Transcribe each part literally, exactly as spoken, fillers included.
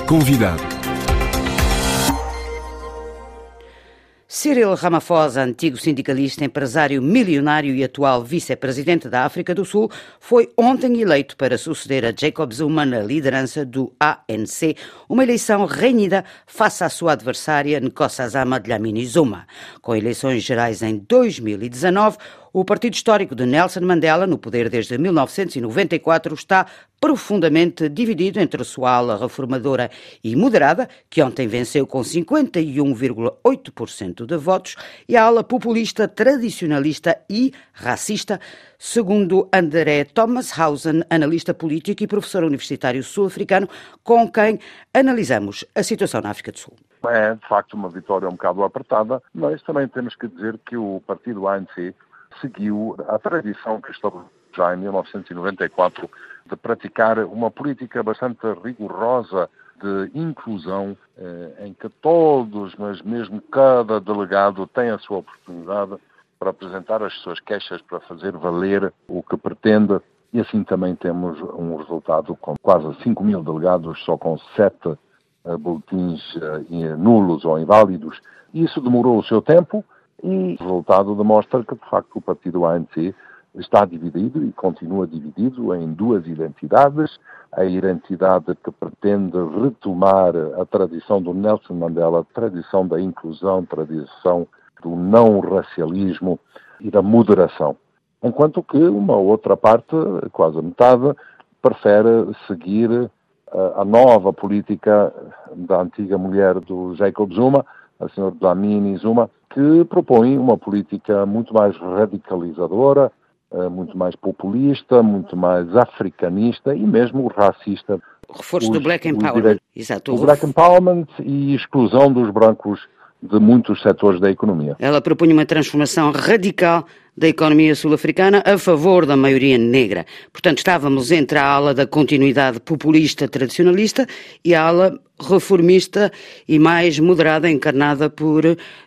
Convidado. Cyril Ramaphosa, antigo sindicalista, empresário milionário e atual vice-presidente da África do Sul, foi ontem eleito para suceder a Jacob Zuma na liderança do A N C, uma eleição renhida face à sua adversária Nkosazana Dlamini Zuma. Com eleições gerais em dois mil e dezanove, o partido histórico de Nelson Mandela, no poder desde mil novecentos e noventa e quatro, está profundamente dividido entre a sua ala reformadora e moderada, que ontem venceu com cinquenta e um vírgula oito por cento de votos, e a ala populista, tradicionalista e racista, segundo André Thomas-Hausen, analista político e professor universitário sul-africano, com quem analisamos a situação na África do Sul. É, de facto, uma vitória um bocado apertada, mas também temos que dizer que o partido A N C seguiu a tradição que estabeleceu já em mil novecentos e noventa e quatro de praticar uma política bastante rigorosa de inclusão, eh, em que todos, mas mesmo cada delegado tem a sua oportunidade para apresentar as suas queixas, para fazer valer o que pretende, e assim também temos um resultado com quase cinco mil delegados, só com sete uh, boletins uh, nulos ou inválidos. Isso demorou o seu tempo, e o resultado demonstra que, de facto, o partido A N C está dividido e continua dividido em duas identidades. A identidade que pretende retomar a tradição do Nelson Mandela, a tradição da inclusão, a tradição do não racialismo e da moderação. Enquanto que uma outra parte, quase a metade, prefere seguir a nova política da antiga mulher do Jacob Zuma, a senhora Dlamini Zuma, que propõe uma política muito mais radicalizadora, muito mais populista, muito mais africanista e mesmo racista. O reforço do Black Empowerment. Direitos, Exato. O Black Empowerment e exclusão dos brancos de muitos setores da economia. Ela propunha uma transformação radical da economia sul-africana a favor da maioria negra. Portanto, estávamos entre a ala da continuidade populista tradicionalista e a ala reformista e mais moderada, encarnada por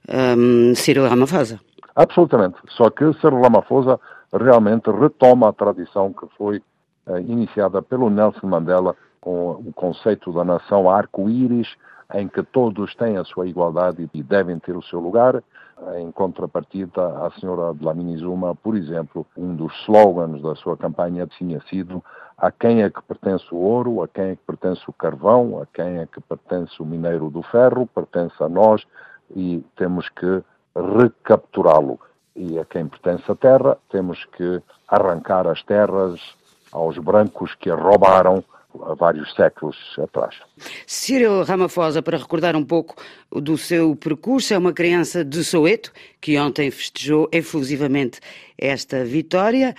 um, Cyril Ramaphosa. Absolutamente. Só que Cyril Ramaphosa realmente retoma a tradição que foi uh, iniciada pelo Nelson Mandela com o conceito da nação arco-íris, em que todos têm a sua igualdade e devem ter o seu lugar. Em contrapartida, a senhora Dlamini Zuma, por exemplo, um dos slogans da sua campanha tinha sido: a quem é que pertence o ouro, a quem é que pertence o carvão, a quem é que pertence o minério do ferro, pertence a nós e temos que recapturá-lo. E a quem pertence a terra, temos que arrancar as terras aos brancos que a roubaram há vários séculos atrás. Cyril Ramaphosa, para recordar um pouco do seu percurso, é uma criança de Soweto, que ontem festejou efusivamente esta vitória,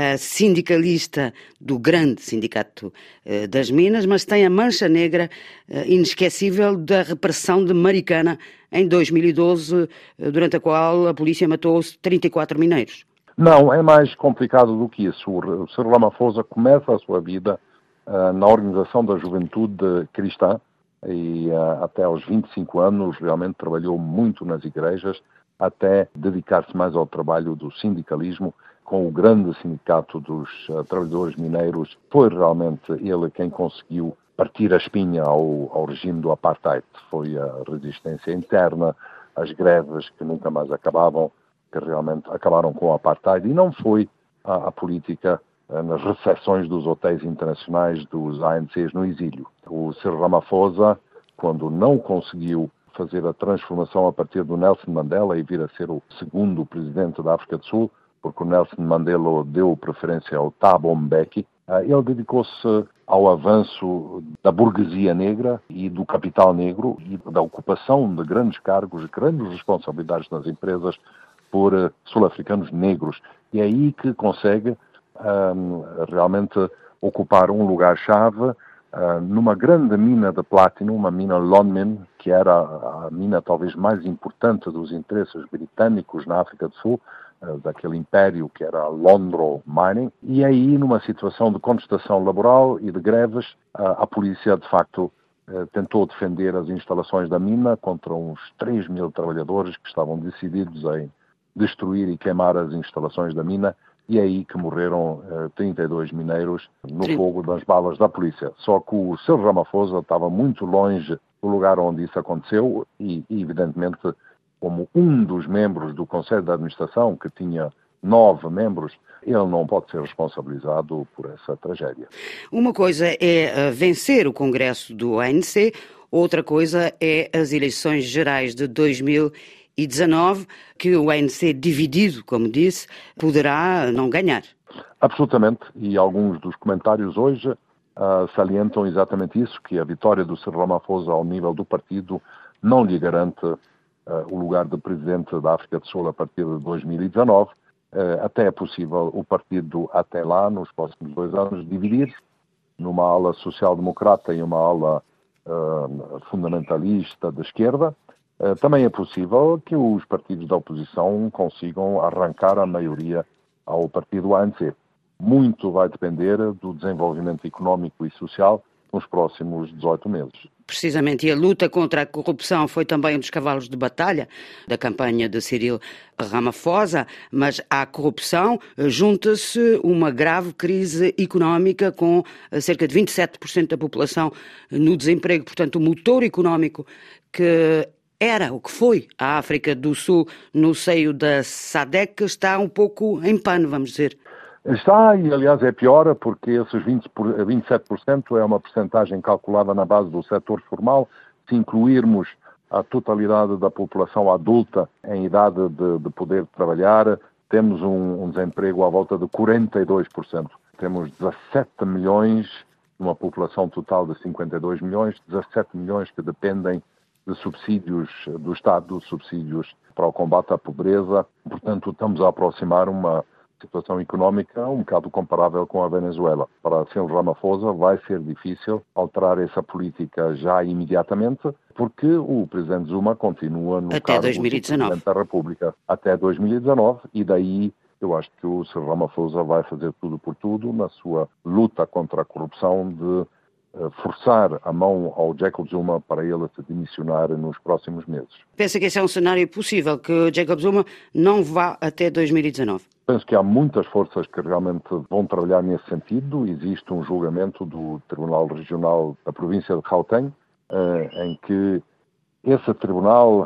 sindicalista do grande sindicato das Minas, mas tem a mancha negra inesquecível da repressão de Maricana em dois mil e doze, durante a qual a polícia matou trinta e quatro mineiros. Não, é mais complicado do que isso. O Cyril Ramaphosa começa a sua vida Uh, na Organização da Juventude Cristã e uh, até aos vinte e cinco anos realmente trabalhou muito nas igrejas, até dedicar-se mais ao trabalho do sindicalismo com o grande sindicato dos uh, trabalhadores mineiros. Foi realmente ele quem conseguiu partir a espinha ao, ao regime do apartheid. Foi a resistência interna, as greves que nunca mais acabavam, que realmente acabaram com o apartheid, e não foi a, a política nas recepções dos hotéis internacionais dos A N Cs no exílio. O Cyril Ramaphosa, quando não conseguiu fazer a transformação a partir do Nelson Mandela e vir a ser o segundo presidente da África do Sul, porque o Nelson Mandela deu preferência ao Thabo Mbeki, ele dedicou-se ao avanço da burguesia negra e do capital negro e da ocupação de grandes cargos, grandes responsabilidades nas empresas por sul-africanos negros. E é aí que consegue Um, realmente ocupar um lugar-chave uh, numa grande mina de platino, uma mina Lonmin, que era a mina talvez mais importante dos interesses britânicos na África do Sul, uh, daquele império que era a Lonrho Mining. E aí, numa situação de contestação laboral e de greves, uh, a polícia, de facto, uh, tentou defender as instalações da mina contra uns três mil trabalhadores que estavam decididos em destruir e queimar as instalações da mina, e é aí que morreram uh, trinta e dois mineiros no Sim. fogo das balas da polícia. Só que o Cyril Ramaphosa estava muito longe do lugar onde isso aconteceu e, e evidentemente, como um dos membros do Conselho de Administração, que tinha nove membros, ele não pode ser responsabilizado por essa tragédia. Uma coisa é uh, vencer o Congresso do A N C, outra coisa é as eleições gerais de dois mil e dezanove, que o A N C dividido, como disse, poderá não ganhar. Absolutamente, e alguns dos comentários hoje uh, salientam exatamente isso, que a vitória do Cyril Ramaphosa ao nível do partido não lhe garante uh, o lugar de presidente da África do Sul a partir de dois mil e dezanove. Uh, até é possível o partido, até lá, nos próximos dois anos, dividir numa ala social-democrata e uma ala uh, fundamentalista de esquerda. Uh, também é possível que os partidos da oposição consigam arrancar a maioria ao partido A N C. Muito vai depender do desenvolvimento económico e social nos próximos dezoito meses. Precisamente, e a luta contra a corrupção foi também um dos cavalos de batalha da campanha de Cyril Ramaphosa, mas à corrupção junta-se uma grave crise económica com cerca de vinte e sete por cento da população no desemprego. Portanto, o motor económico que era o que foi a África do Sul no seio da SADC está um pouco em pano, vamos dizer. Está, e aliás é pior, porque esses vinte por, vinte e sete por cento é uma percentagem calculada na base do setor formal. Se incluirmos a totalidade da população adulta em idade de, de poder trabalhar, temos um, um desemprego à volta de quarenta e dois por cento. Temos dezassete milhões, numa população total de cinquenta e dois milhões, dezassete milhões que dependem de subsídios do Estado, subsídios para o combate à pobreza. Portanto, estamos a aproximar uma situação económica um bocado comparável com a Venezuela. Para Cyril Ramaphosa vai ser difícil alterar essa política já imediatamente, porque o presidente Zuma continua no até cargo dois mil e dezanove. de presidente da República até dois mil e dezanove, e daí eu acho que o Cyril Ramaphosa vai fazer tudo por tudo na sua luta contra a corrupção de forçar a mão ao Jacob Zuma para ele se demissionar nos próximos meses. Pensa que esse é um cenário possível, que Jacob Zuma não vá até dois mil e dezanove? Penso que há muitas forças que realmente vão trabalhar nesse sentido. Existe um julgamento do Tribunal Regional da província de Gauteng, em que esse tribunal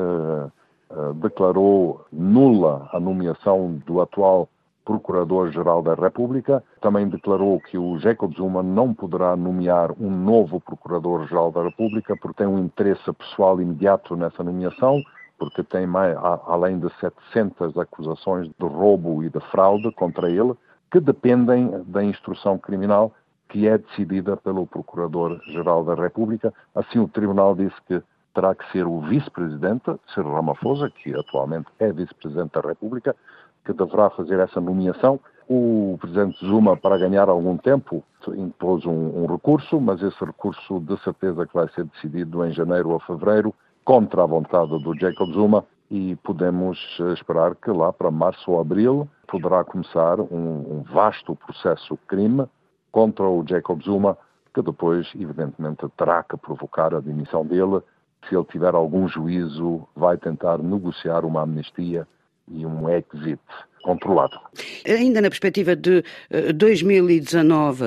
declarou nula a nomeação do atual Procurador-Geral da República. Também declarou que o Jacob Zuma não poderá nomear um novo Procurador-Geral da República porque tem um interesse pessoal imediato nessa nomeação, porque tem, mais, além de setecentas acusações de roubo e de fraude contra ele, que dependem da instrução criminal que é decidida pelo Procurador-Geral da República. Assim, o Tribunal disse que terá que ser o Vice-Presidente, Cyril Ramaphosa, que atualmente é Vice-Presidente da República, que deverá fazer essa nomeação. O presidente Zuma, para ganhar algum tempo, impôs um, um recurso, mas esse recurso de certeza que vai ser decidido em janeiro ou fevereiro, contra a vontade do Jacob Zuma, e podemos esperar que lá para março ou abril poderá começar um, um vasto processo crime contra o Jacob Zuma, que depois, evidentemente, terá que provocar a demissão dele. Se ele tiver algum juízo, vai tentar negociar uma amnistia e um exit controlado. Ainda na perspectiva de uh, dois mil e dezanove,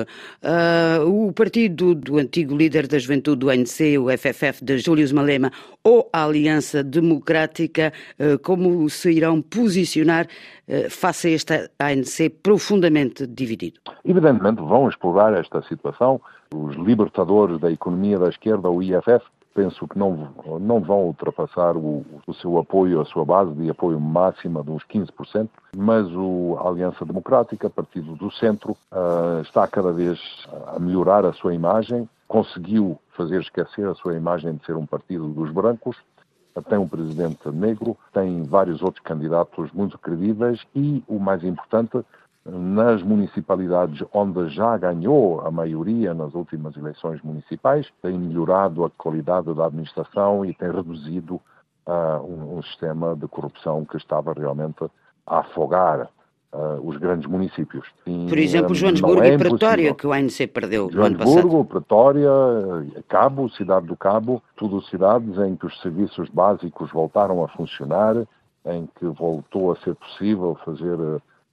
uh, o partido do antigo líder da juventude do A N C, o F F F de Julius Malema, ou a Aliança Democrática, uh, como se irão posicionar uh, face a este A N C profundamente dividido? Evidentemente vão explorar esta situação. Os libertadores da economia da esquerda, o I F F, penso que não, não vão ultrapassar o, o seu apoio, a sua base de apoio máxima de uns quinze por cento, mas o, a Aliança Democrática, partido do centro, uh, está cada vez a melhorar a sua imagem, conseguiu fazer esquecer a sua imagem de ser um partido dos brancos, tem um presidente negro, tem vários outros candidatos muito credíveis e, o mais importante, nas municipalidades onde já ganhou a maioria nas últimas eleições municipais, tem melhorado a qualidade da administração e tem reduzido uh, um, um sistema de corrupção que estava realmente a afogar uh, os grandes municípios. E, Por exemplo, Joanesburgo é e Pretória, que o A N C perdeu no ano passado. Joanesburgo, Pretória, Cabo, Cidade do Cabo, tudo cidades em que os serviços básicos voltaram a funcionar, em que voltou a ser possível fazer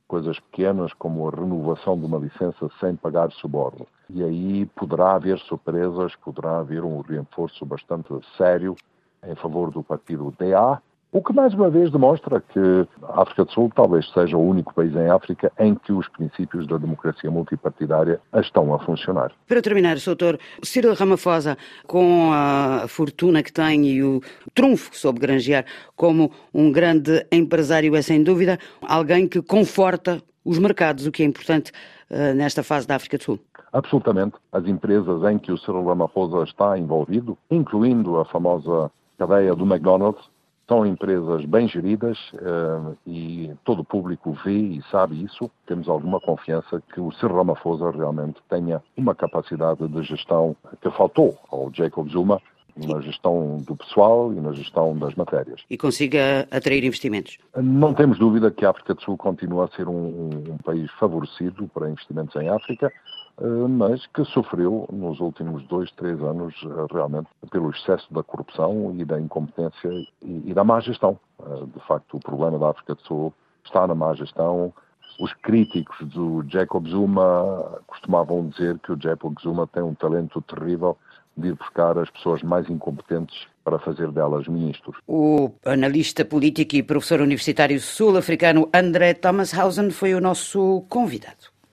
coisas pequenas como a renovação de uma licença sem pagar suborno. E aí poderá haver surpresas, poderá haver um reforço bastante sério em favor do partido D A, o que mais uma vez demonstra que a África do Sul talvez seja o único país em África em que os princípios da democracia multipartidária estão a funcionar. Para terminar, doutor Cyril Ramaphosa, com a fortuna que tem e o trunfo que soube granjear como um grande empresário, é sem dúvida alguém que conforta os mercados, o que é importante uh, nesta fase da África do Sul. Absolutamente. As empresas em que o Cyril Ramaphosa está envolvido, incluindo a famosa cadeia do McDonald's, são empresas bem geridas uh, e todo o público vê e sabe isso. Temos alguma confiança que o Cyril Ramaphosa realmente tenha uma capacidade de gestão que faltou ao Jacob Zuma na gestão do pessoal e na gestão das matérias. E consiga atrair investimentos. Não temos dúvida que a África do Sul continua a ser um, um país favorecido para investimentos em África, mas que sofreu nos últimos dois, três anos realmente pelo excesso da corrupção e da incompetência e, e da má gestão. De facto, o problema da África do Sul está na má gestão. Os críticos do Jacob Zuma costumavam dizer que o Jacob Zuma tem um talento terrível de ir buscar as pessoas mais incompetentes para fazer delas ministros. O analista político e professor universitário sul-africano André Thomas Hausen foi o nosso convidado.